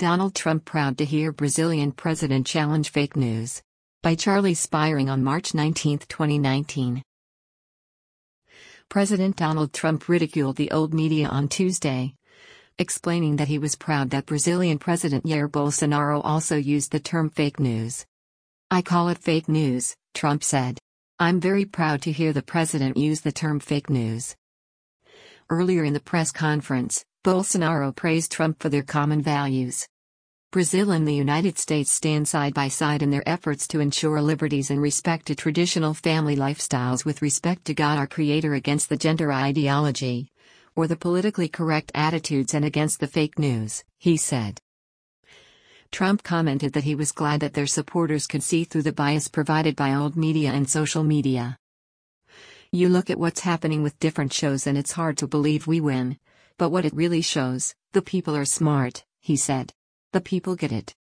Donald Trump proud to hear Brazilian president challenge fake news. By Charlie Spiring on March 19, 2019. President Donald Trump ridiculed the old media on Tuesday, explaining that he was proud that Brazilian President Jair Bolsonaro also used the term fake news. "I call it fake news," Trump said. "I'm very proud to hear the president use the term fake news." Earlier in the press conference, Bolsonaro praised Trump for their common values. Brazil and the United States stand side by side in their efforts to ensure liberties and respect to traditional family lifestyles with respect to God our Creator against the gender ideology, or the politically correct attitudes and against the fake news, he said. Trump commented that he was glad that their supporters could see through the bias provided by old media and social media. "You look at what's happening with different shows and it's hard to believe we win. But what it really shows, the people are smart," he said. "The people get it.